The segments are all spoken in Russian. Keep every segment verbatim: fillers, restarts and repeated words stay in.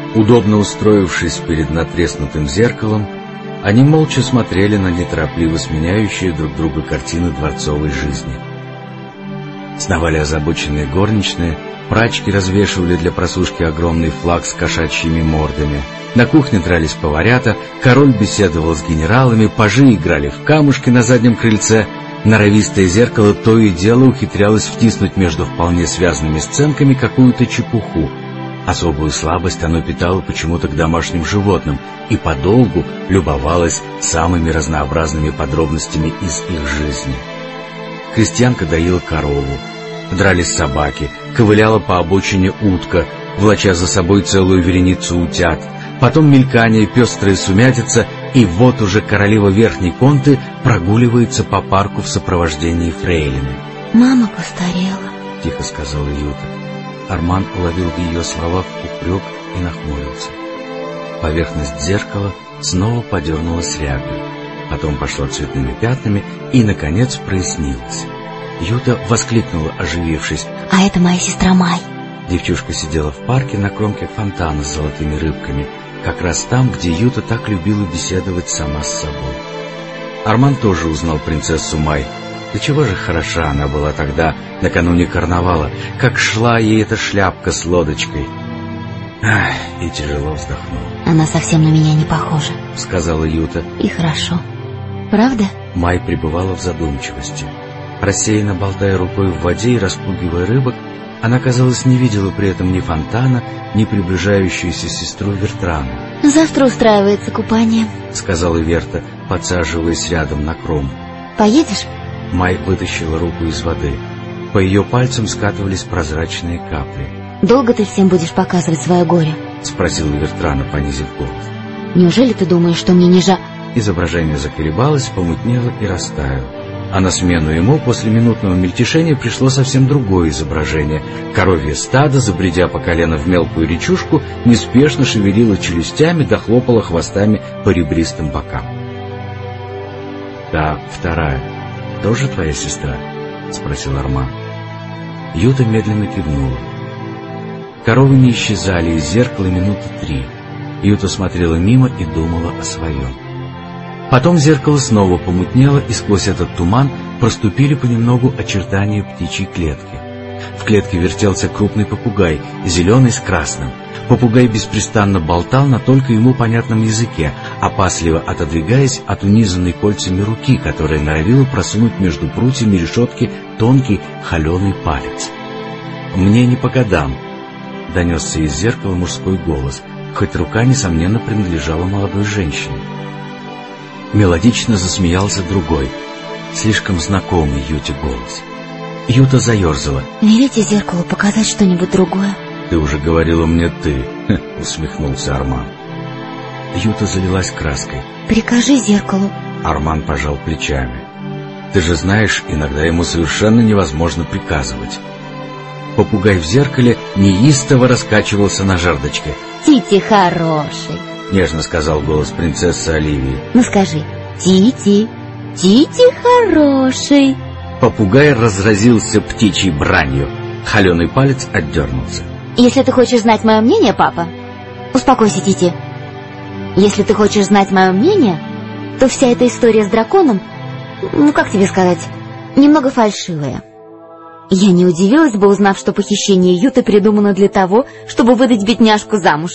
Удобно устроившись перед натреснутым зеркалом, они молча смотрели на неторопливо сменяющие друг друга картины дворцовой жизни. Сновали озабоченные горничные, прачки развешивали для просушки огромный флаг с кошачьими мордами. На кухне дрались поварята, король беседовал с генералами, пажи играли в камушки на заднем крыльце. Норовистое зеркало то и дело ухитрялось втиснуть между вполне связанными сценками какую-то чепуху. Особую слабость оно питало почему-то к домашним животным и подолгу любовалось самыми разнообразными подробностями из их жизни. Крестьянка доила корову, дрались собаки, ковыляла по обочине утка, влача за собой целую вереницу утят. Потом мелькание, пестрая сумятица, и вот уже королева Верхней Конты прогуливается по парку в сопровождении фрейлины. «Мама постарела», — тихо сказала Юта. Арман уловил в ее словах упрек и нахмурился. Поверхность зеркала снова подернулась рябью, потом пошла цветными пятнами и, наконец, прояснилась. Юта воскликнула, оживившись: «А это моя сестра Май». Девчушка сидела в парке на кромке фонтана с золотыми рыбками, как раз там, где Юта так любила беседовать сама с собой. Арман тоже узнал принцессу Май. Да чего же хороша она была тогда, накануне карнавала, как шла ей эта шляпка с лодочкой. Ах, и тяжело вздохнул. «Она совсем на меня не похожа», — сказала Юта. «И хорошо. Правда?» Май пребывала в задумчивости. Рассеянно болтая рукой в воде и распугивая рыбок, она, казалось, не видела при этом ни фонтана, ни приближающуюся сестру Вертрану. «Завтра устраивается купание», — сказала Верта, подсаживаясь рядом на кром. «Поедешь?» Май вытащила руку из воды. По ее пальцам скатывались прозрачные капли. «Долго ты всем будешь показывать свое горе?» — спросила Вертрана, понизив голос. «Неужели ты думаешь, что мне не жаль?» Изображение заколебалось, помутнело и растаяло. А на смену ему после минутного мельтешения пришло совсем другое изображение. Коровье стадо, забредя по колено в мелкую речушку, неспешно шевелило челюстями да хлопало хвостами по ребристым бокам. «Та вторая тоже твоя сестра?» — спросил Арман. Юта медленно кивнула. Коровы не исчезали из зеркала минуты три. Юта смотрела мимо и думала о своем. Потом зеркало снова помутнело, и сквозь этот туман проступили понемногу очертания птичьей клетки. В клетке вертелся крупный попугай, зеленый с красным. Попугай беспрестанно болтал на только ему понятном языке, опасливо отодвигаясь от унизанной кольцами руки, которая норовила просунуть между прутьями решетки тонкий холеный палец. «Мне не по годам», — донесся из зеркала мужской голос, хоть рука, несомненно, принадлежала молодой женщине. Мелодично засмеялся другой, слишком знакомый Юте голос. Юта заерзала. «Велите зеркалу показать что-нибудь другое». «Ты уже говорила мне ты», — усмехнулся Арман. Юта залилась краской. «Прикажи зеркалу». Арман пожал плечами. «Ты же знаешь, иногда ему совершенно невозможно приказывать». Попугай в зеркале неистово раскачивался на жердочке. «Тити хороший», — нежно сказал голос принцессы Оливии. «Ну скажи, Тити, Тити хороший». Попугай разразился птичьей бранью. Холеный палец отдернулся. «Если ты хочешь знать мое мнение, папа, успокойся, Тити. Если ты хочешь знать мое мнение, то вся эта история с драконом, ну как тебе сказать, немного фальшивая. Я не удивилась бы, узнав, что похищение Юты придумано для того, чтобы выдать бедняжку замуж.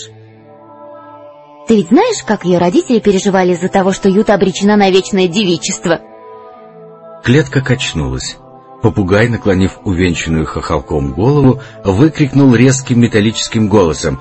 Ты ведь знаешь, как ее родители переживали из-за того, что Юта обречена на вечное девичество?» Клетка качнулась. Попугай, наклонив увенчанную хохолком голову, выкрикнул резким металлическим голосом: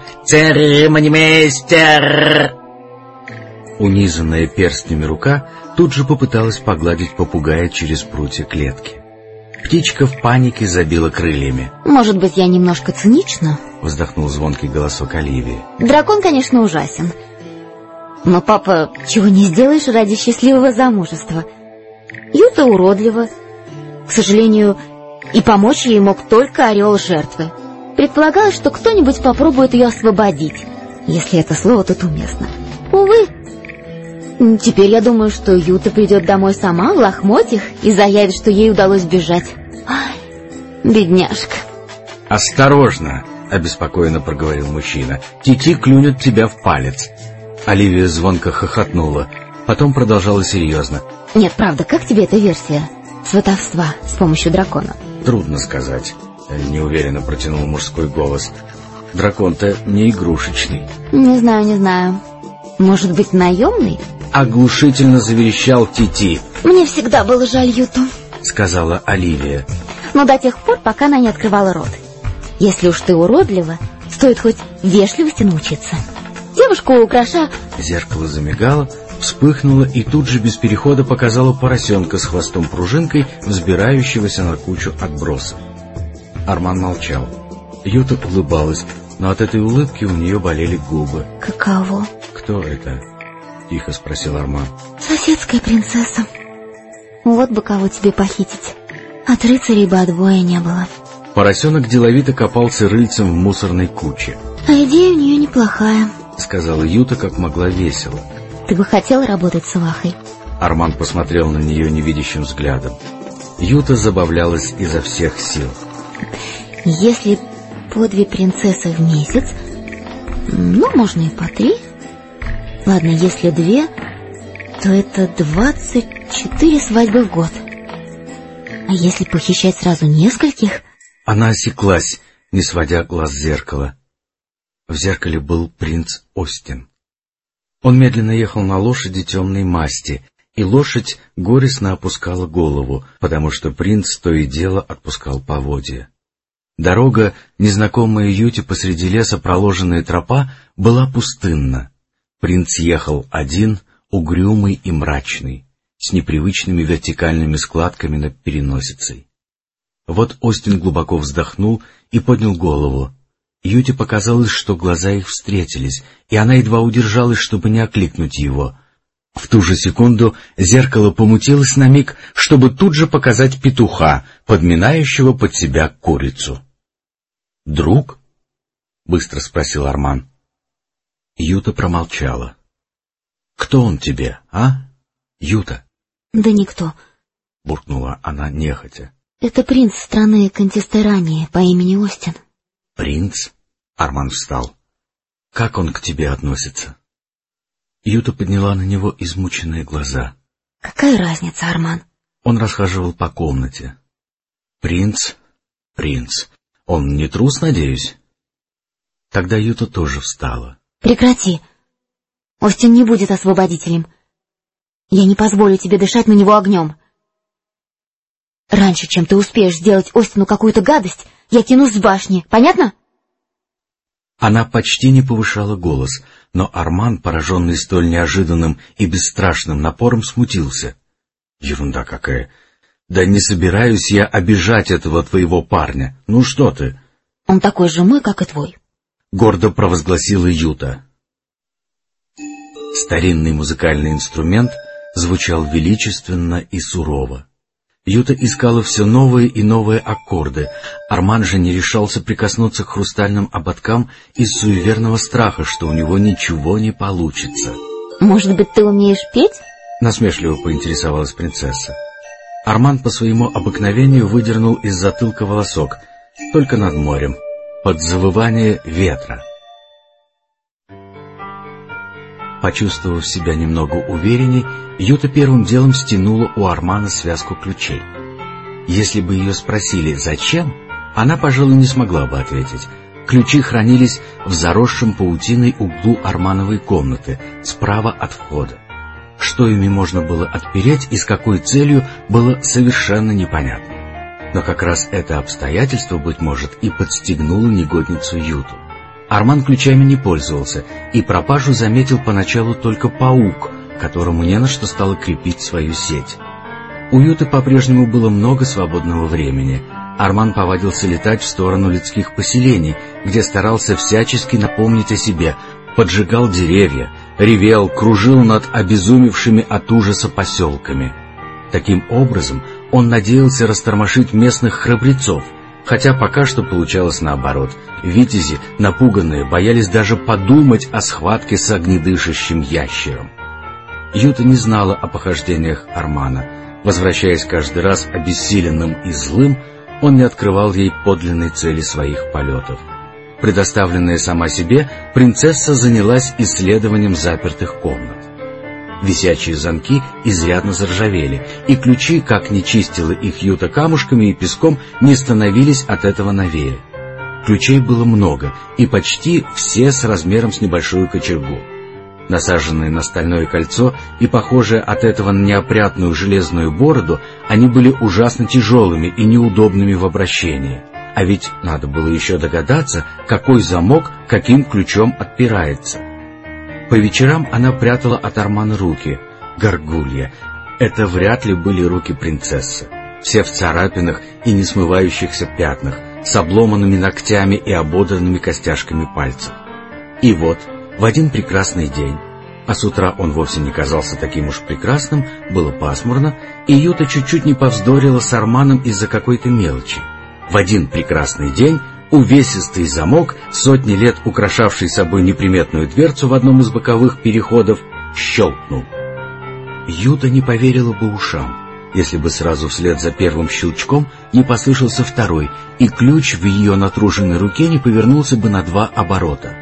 «Церемонимейстер!» Унизанная перстнями рука тут же попыталась погладить попугая через прутья клетки. Птичка в панике забила крыльями. «Может быть, я немножко цинична?» — вздохнул звонкий голосок Оливии. «Дракон, конечно, ужасен. Но, папа, чего не сделаешь ради счастливого замужества. Юта уродлива. К сожалению, и помочь ей мог только орел жертвы. Предполагалось, что кто-нибудь попробует ее освободить, если это слово тут уместно. Увы. Теперь я думаю, что Юта придет домой сама в лохмотьях и заявит, что ей удалось бежать. Ай, бедняжка». «Осторожно!» — обеспокоенно проговорил мужчина. «Тити клюнет тебя в палец». Оливия звонко хохотнула, потом продолжала серьезно. «Нет, правда, как тебе эта версия сватовства с помощью дракона?» «Трудно сказать», — неуверенно протянул мужской голос. «Дракон-то не игрушечный». «Не знаю, не знаю. Может быть, наемный?» Оглушительно заверещал Тити. «Мне всегда было жаль Юту», — сказала Оливия. «но до тех пор, пока она не открывала рот. Если уж ты уродлива, стоит хоть вежливости научиться. Девушку украша...» Зеркало замигало, вспыхнуло и тут же без перехода показало поросенка с хвостом-пружинкой, взбирающегося на кучу отбросов. Арман молчал. Юта улыбалась, но от этой улыбки у нее болели губы. «Каково?» «Кто это?» — тихо спросил Арман. «Соседская принцесса. Вот бы кого тебе похитить. От рыцарей бы отбоя не было». Поросенок деловито копался рыльцем в мусорной куче. «А идея у нее неплохая», — сказала Юта как могла весело. «Ты бы хотела работать с Вахой?» Арман посмотрел на нее невидящим взглядом. Юта забавлялась изо всех сил. «Если по две принцессы в месяц, ну, можно и по три. Ладно, если две, то это двадцать четыре свадьбы в год. А если похищать сразу нескольких...» Она осеклась, не сводя глаз с зеркала. В зеркале был принц Остин. Он медленно ехал на лошади темной масти, и лошадь горестно опускала голову, потому что принц то и дело отпускал поводья. Дорога, незнакомая Юте посреди леса проложенная тропа, была пустынна. Принц ехал один, угрюмый и мрачный, с непривычными вертикальными складками над переносицей. Вот Остин глубоко вздохнул и поднял голову. Юте показалось, что глаза их встретились, и она едва удержалась, чтобы не окликнуть его. В ту же секунду зеркало помутилось на миг, чтобы тут же показать петуха, подминающего под себя курицу. «Друг?» — быстро спросил Арман. Юта промолчала. «Кто он тебе, а, Юта?» «Да никто», — буркнула она нехотя. «Это принц страны Контистерании по имени Остин». «Принц?» — Арман встал. «Как он к тебе относится?» Юта подняла на него измученные глаза. «Какая разница, Арман?» Он расхаживал по комнате. «Принц? Принц. Он не трус, надеюсь?» Тогда Юта тоже встала. «Прекрати. Остин не будет освободителем. Я не позволю тебе дышать на него огнем. Раньше, чем ты успеешь сделать Остину какую-то гадость, я кинусь с башни. Понятно?» Она почти не повышала голос, но Арман, пораженный столь неожиданным и бесстрашным напором, смутился. «Ерунда какая! Да не собираюсь я обижать этого твоего парня. Ну что ты?» «Он такой же мой, как и твой», — гордо провозгласила Юта. Старинный музыкальный инструмент звучал величественно и сурово. Юта искала все новые и новые аккорды. Арман же не решался прикоснуться к хрустальным ободкам из суеверного страха, что у него ничего не получится. «Может быть, ты умеешь петь?» — насмешливо поинтересовалась принцесса. Арман по своему обыкновению выдернул из затылка волосок, только над морем, под завывание ветра. Почувствовав себя немного уверенней, Юта первым делом стянула у Армана связку ключей. Если бы ее спросили «зачем?», она, пожалуй, не смогла бы ответить. Ключи хранились в заросшем паутиной углу Армановой комнаты, справа от входа. Что ими можно было отпереть и с какой целью, было совершенно непонятно. Но как раз это обстоятельство, быть может, и подстегнуло негодницу Юту. Арман ключами не пользовался, и пропажу заметил поначалу только паук, которому не на что стало крепить свою сеть. У Юты по-прежнему было много свободного времени. Арман повадился летать в сторону людских поселений, где старался всячески напомнить о себе, поджигал деревья, ревел, кружил над обезумевшими от ужаса поселками. Таким образом, он надеялся растормошить местных храбрецов, хотя пока что получалось наоборот. Витязи, напуганные, боялись даже подумать о схватке с огнедышащим ящером. Юта не знала о похождениях Армана. Возвращаясь каждый раз обессиленным и злым, он не открывал ей подлинной цели своих полетов. Предоставленная сама себе, принцесса занялась исследованием запертых комнат. Висячие замки изрядно заржавели, и ключи, как ни чистила их Юта камушками и песком, не становились от этого новее. Ключей было много, и почти все с размером с небольшую кочергу. Насаженные на стальное кольцо и похожие от этого на неопрятную железную бороду, они были ужасно тяжелыми и неудобными в обращении. А ведь надо было еще догадаться, какой замок каким ключом отпирается. По вечерам она прятала от Армана руки. Горгулья. Это вряд ли были руки принцессы. Все в царапинах и несмывающихся пятнах, с обломанными ногтями и ободранными костяшками пальцев. И вот, в один прекрасный день, а с утра он вовсе не казался таким уж прекрасным, было пасмурно, и Юта чуть-чуть не повздорила с Арманом из-за какой-то мелочи. В один прекрасный день увесистый замок, сотни лет украшавший собой неприметную дверцу в одном из боковых переходов, щелкнул. Юта не поверила бы ушам, если бы сразу вслед за первым щелчком не послышался второй, и ключ в ее натруженной руке не повернулся бы на два оборота.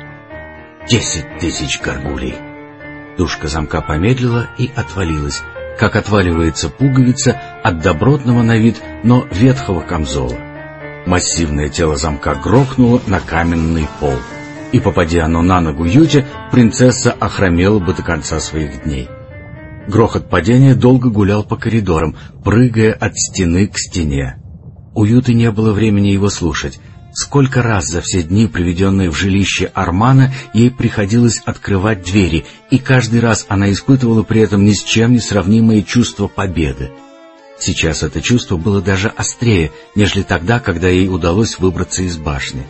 Десять тысяч горгулей! Дужка замка помедлила и отвалилась, как отваливается пуговица от добротного на вид, но ветхого камзола. Массивное тело замка грохнуло на каменный пол, и, попадя оно на ногу Юте, принцесса охромела бы до конца своих дней. Грохот падения долго гулял по коридорам, прыгая от стены к стене. У Юты не было времени его слушать. Сколько раз за все дни, проведенные в жилище Армана, ей приходилось открывать двери, и каждый раз она испытывала при этом ни с чем не сравнимое чувство победы. Сейчас это чувство было даже острее, нежели тогда, когда ей удалось выбраться из башни.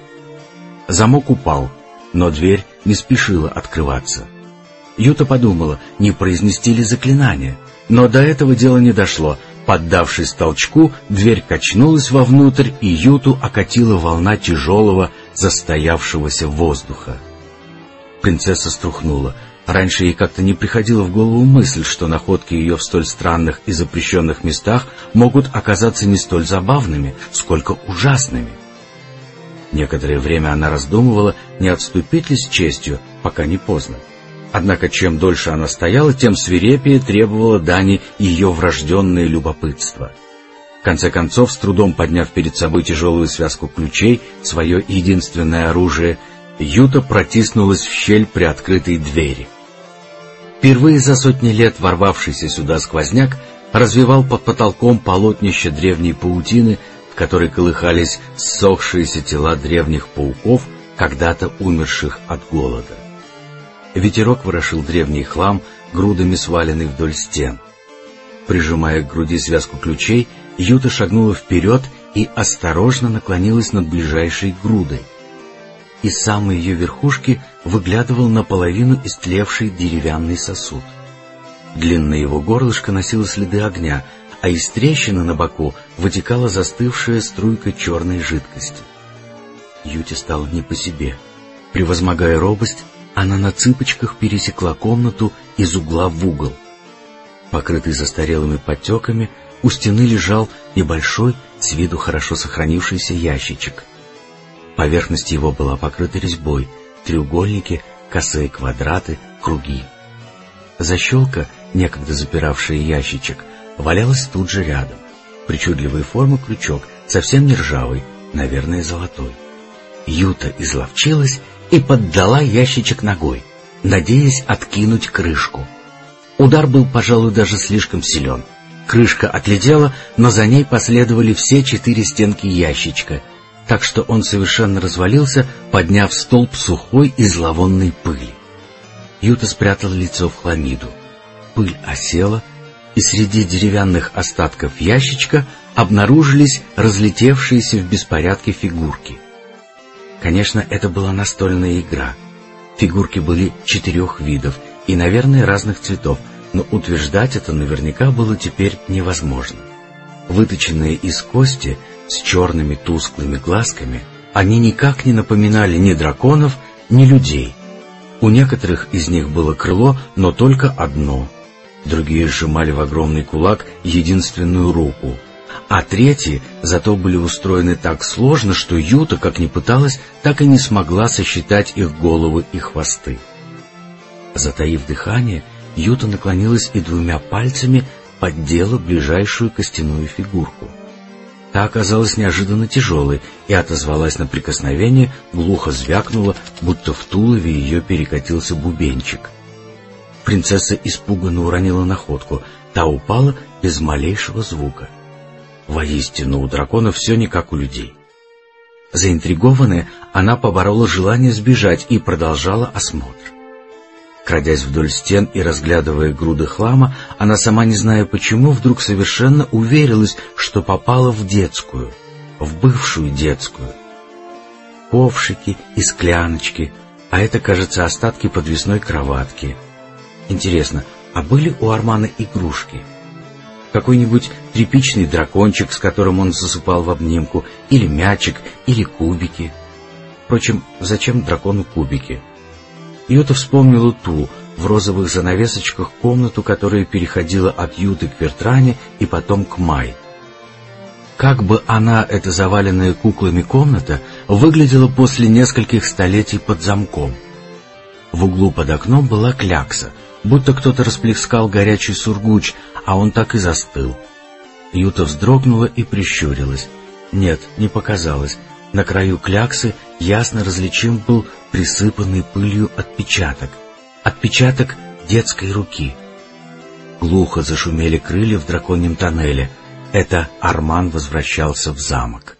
Замок упал, но дверь не спешила открываться. Юта подумала, не произнести ли заклинание, но до этого дела не дошло. Поддавшись толчку, дверь качнулась вовнутрь, и Юту окатила волна тяжелого, застоявшегося воздуха. Принцесса струхнула. Раньше ей как-то не приходила в голову мысль, что находки ее в столь странных и запрещенных местах могут оказаться не столь забавными, сколько ужасными. Некоторое время она раздумывала, не отступить ли с честью, пока не поздно. Однако чем дольше она стояла, тем свирепее требовала дани ее врожденное любопытство. В конце концов, с трудом подняв перед собой тяжелую связку ключей, свое единственное оружие, Юта протиснулась в щель приоткрытой двери. Впервые за сотни лет ворвавшийся сюда сквозняк развевал под потолком полотнище древней паутины, в которой колыхались ссохшиеся тела древних пауков, когда-то умерших от голода. Ветерок ворошил древний хлам, грудами сваленный вдоль стен. Прижимая к груди связку ключей, Юта шагнула вперед и осторожно наклонилась над ближайшей грудой. Из самой ее верхушки выглядывал наполовину истлевший деревянный сосуд. Длинное его горлышко носило следы огня, а из трещины на боку вытекала застывшая струйка черной жидкости. Юте стало не по себе. Превозмогая робость, она на цыпочках пересекла комнату из угла в угол. Покрытый застарелыми подтеками, у стены лежал небольшой, с виду хорошо сохранившийся ящичек. Поверхность его была покрыта резьбой, треугольники, косые квадраты, круги. Защелка, некогда запиравшая ящичек, валялась тут же рядом. Причудливой формы крючок, совсем не ржавый, наверное, золотой. Юта изловчилась и поддала ящичек ногой, надеясь откинуть крышку. Удар был, пожалуй, даже слишком силен. Крышка отлетела, но за ней последовали все четыре стенки ящичка, так что он совершенно развалился, подняв столб сухой и зловонной пыли. Юта спрятала лицо в хламиду. Пыль осела, и среди деревянных остатков ящичка обнаружились разлетевшиеся в беспорядке фигурки. Конечно, это была настольная игра. Фигурки были четырех видов и, наверное, разных цветов, но утверждать это наверняка было теперь невозможно. Выточенные из кости, с черными тусклыми глазками, они никак не напоминали ни драконов, ни людей. У некоторых из них было крыло, но только одно. Другие сжимали в огромный кулак единственную руку, а третьи зато были устроены так сложно, что Юта, как ни пыталась, так и не смогла сосчитать их головы и хвосты. Затаив дыхание, Юта наклонилась и двумя пальцами поддела ближайшую костяную фигурку. Та оказалась неожиданно тяжелой и отозвалась на прикосновение, глухо звякнула, будто в тулове ее перекатился бубенчик. Принцесса испуганно уронила находку, та упала без малейшего звука. Воистину, у драконов все не как у людей. Заинтригованная, она поборола желание сбежать и продолжала осмотр. Крадясь вдоль стен и разглядывая груды хлама, она, сама не зная почему, вдруг совершенно уверилась, что попала в детскую, в бывшую детскую. Ковшики и скляночки, а это, кажется, остатки подвесной кроватки. Интересно, а были у Армана игрушки? Какой-нибудь тряпичный дракончик, с которым он засыпал в обнимку, или мячик, или кубики. Впрочем, зачем дракону кубики? Юта вспомнила ту, в розовых занавесочках, комнату, которая переходила от Юты к Вертране и потом к Май. Как бы она, эта заваленная куклами комната, выглядела после нескольких столетий под замком. В углу под окном была клякса, будто кто-то расплескал горячий сургуч, а он так и застыл. Юта вздрогнула и прищурилась. Нет, не показалось. На краю кляксы ясно различим был присыпанный пылью отпечаток. Отпечаток детской руки. Глухо зашумели крылья в драконьем тоннеле. Это Арман возвращался в замок.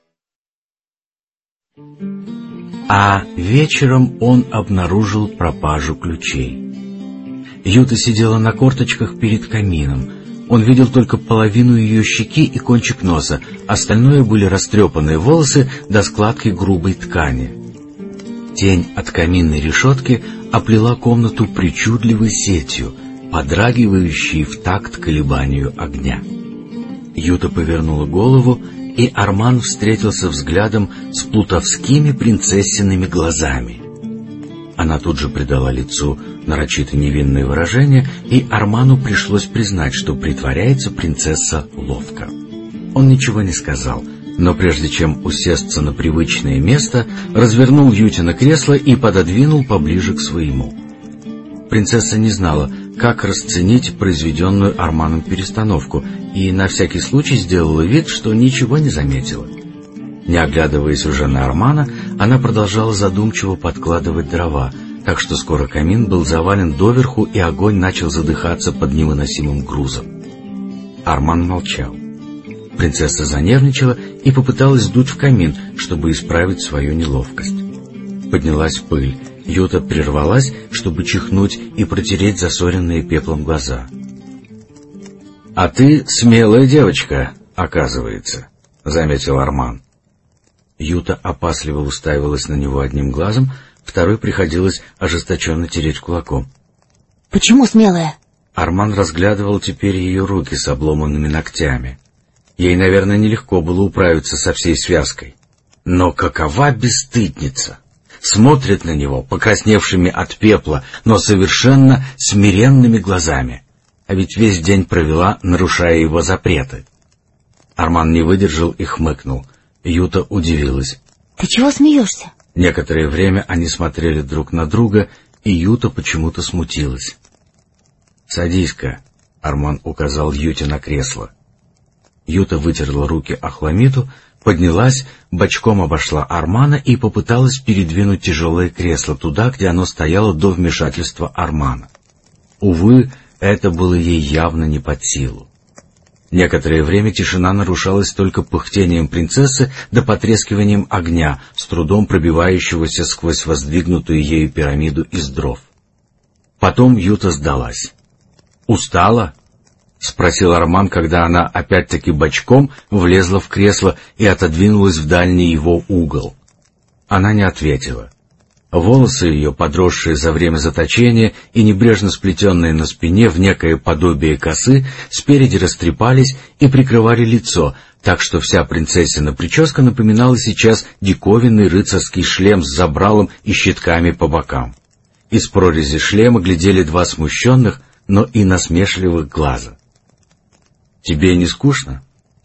А вечером он обнаружил пропажу ключей. Юта сидела на корточках перед камином. Он видел только половину ее щеки и кончик носа, остальное были растрепанные волосы до складки грубой ткани. Тень от каминной решетки оплела комнату причудливой сетью, подрагивающей в такт колебанию огня. Юта повернула голову, и Арман встретился взглядом с плутовскими принцессиными глазами. Она тут же придала лицу нарочито невинное выражение, и Арману пришлось признать, что притворяется принцесса ловко. Он ничего не сказал, но прежде чем усесться на привычное место, развернул Ютино кресло и пододвинул поближе к своему. Принцесса не знала, как расценить произведенную Арманом перестановку, и на всякий случай сделала вид, что ничего не заметила. Не оглядываясь уже на Армана, она продолжала задумчиво подкладывать дрова, так что скоро камин был завален доверху, и огонь начал задыхаться под невыносимым грузом. Арман молчал. Принцесса занервничала и попыталась дуть в камин, чтобы исправить свою неловкость. Поднялась пыль. Юта прервалась, чтобы чихнуть и протереть засоренные пеплом глаза. — А ты смелая девочка, оказывается, — заметил Арман. Юта опасливо уставилась на него одним глазом, второй приходилось ожесточенно тереть кулаком. — Почему смелая? Арман разглядывал теперь ее руки с обломанными ногтями. Ей, наверное, нелегко было управиться со всей связкой. Но какова бесстыдница! Смотрит на него покрасневшими от пепла, но совершенно смиренными глазами. А ведь весь день провела, нарушая его запреты. Арман не выдержал и хмыкнул. Юта удивилась. — Ты чего смеешься? Некоторое время они смотрели друг на друга, и Юта почему-то смутилась. — Садись-ка, — Арман указал Юте на кресло. Юта вытерла руки о хламиду, поднялась, бочком обошла Армана и попыталась передвинуть тяжелое кресло туда, где оно стояло до вмешательства Армана. Увы, это было ей явно не под силу. Некоторое время тишина нарушалась только пыхтением принцессы да потрескиванием огня, с трудом пробивающегося сквозь воздвигнутую ею пирамиду из дров. Потом Юта сдалась. «Устала?» — спросил Арман, когда она опять-таки бочком влезла в кресло и отодвинулась в дальний его угол. Она не ответила. Волосы ее, подросшие за время заточения и небрежно сплетенные на спине в некое подобие косы, спереди растрепались и прикрывали лицо, так что вся принцессина прическа напоминала сейчас диковинный рыцарский шлем с забралом и щитками по бокам. Из прорези шлема глядели два смущенных, но и насмешливых глаза. — Тебе не скучно? —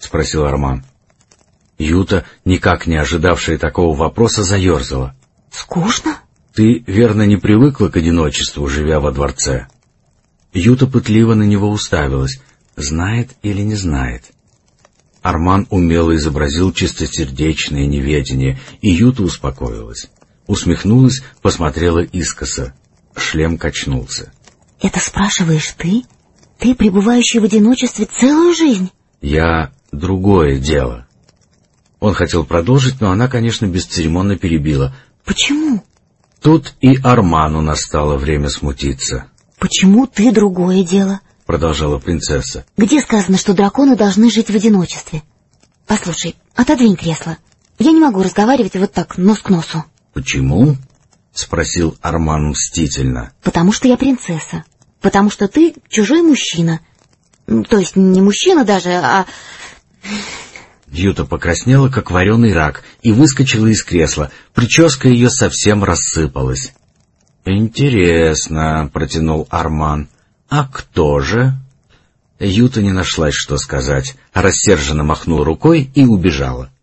спросил Арман. Юта, никак не ожидавшая такого вопроса, заерзала. Скучно? Ты, верно, не привыкла к одиночеству, живя во дворце? Юта пытливо на него уставилась. Знает или не знает? Арман умело изобразил чистосердечное неведение, и Юта успокоилась. Усмехнулась, посмотрела искоса. Шлем качнулся. — Это спрашиваешь ты? Ты, пребывающий в одиночестве целую жизнь? — Я... другое дело. Он хотел продолжить, но она, конечно, бесцеремонно перебила. — Почему? Тут и Арману настало время смутиться. — Почему ты другое дело? — продолжала принцесса. — Где сказано, что драконы должны жить в одиночестве? Послушай, отодвинь кресло. Я не могу разговаривать вот так, нос к носу. — Почему? — спросил Арман мстительно. — Потому что я принцесса. Потому что ты чужой мужчина. То есть не мужчина даже, а... Юта покраснела, как вареный рак, и выскочила из кресла. Прическа ее совсем рассыпалась. — Интересно, — протянул Арман. — А кто же? Юта не нашлась, что сказать, рассерженно махнула рукой и убежала.